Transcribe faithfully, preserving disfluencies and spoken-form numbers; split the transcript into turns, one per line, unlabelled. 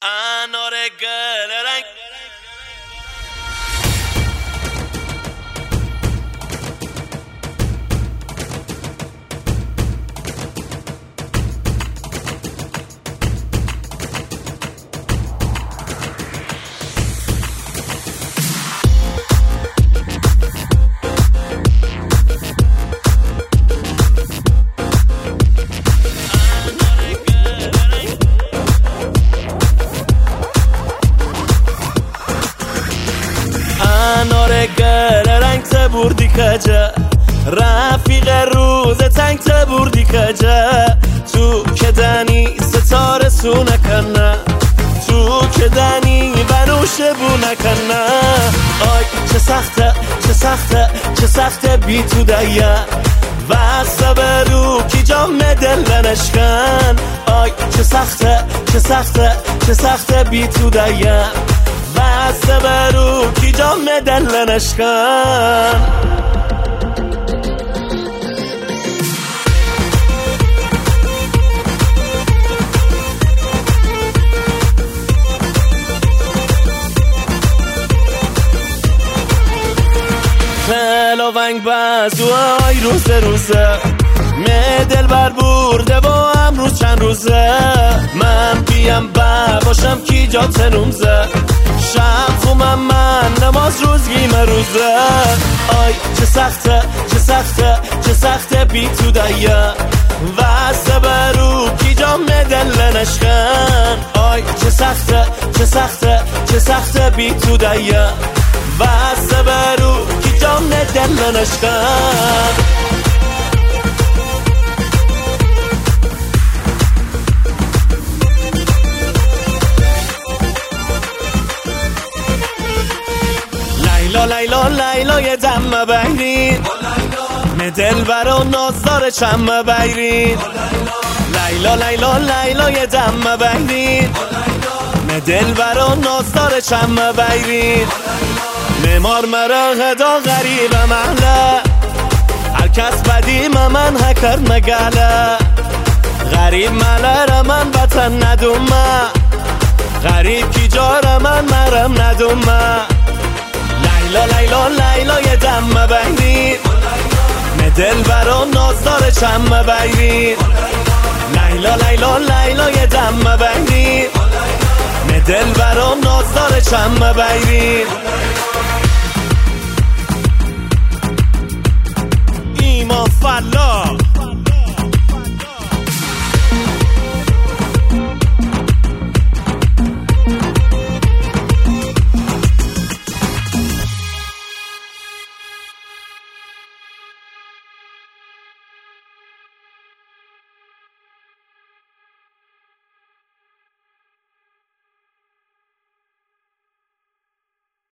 انار گل رنگ انار گل رنگ تبوردی کجا رفیق روز تنگ تبوردی کجا تو که دنی ستاره سو نکنه تو که دنی بنوشه بو نکنه آی چه سخته چه سخته چه سخته بی تو دیا و صبرو کی جام دل نشکن آی چه سخته چه سخته چه سخته بی تو دیا و صبرو کی جام دل نشکن خلا ونگ بزو آی روز روزه می دل بر برده با امروز چند روزه من بیم با باشم کی جا تنومزه شب خومم من نماز روزگی مروزه آی چه سخته چه سخته چه سخته بی تو دیا و صبرو کی جام دل نشکن آی چه سخته چه سخته چه سخته بی تو دیا و صبرو کی جام دل نشکن لیلا لیلا لیلا یه دم بگیرین می دل برا نازدار چم بگیرین لیلا لیلا لیلا یه دم بگیرین می دل برا نازدار چم بگیرین نمار مرا غدا غریب محله هر کس بدیم من هکر مگله غریب مله را من بطن ندومه غریب کی جار من مرم ندومه لیلا لیلا لیلا یه دم بگیرین می دل برا نازدار چم بگیرین لیلا لیلا لیلا یه دم بگیرین می دل برا نازدار چم بگیرین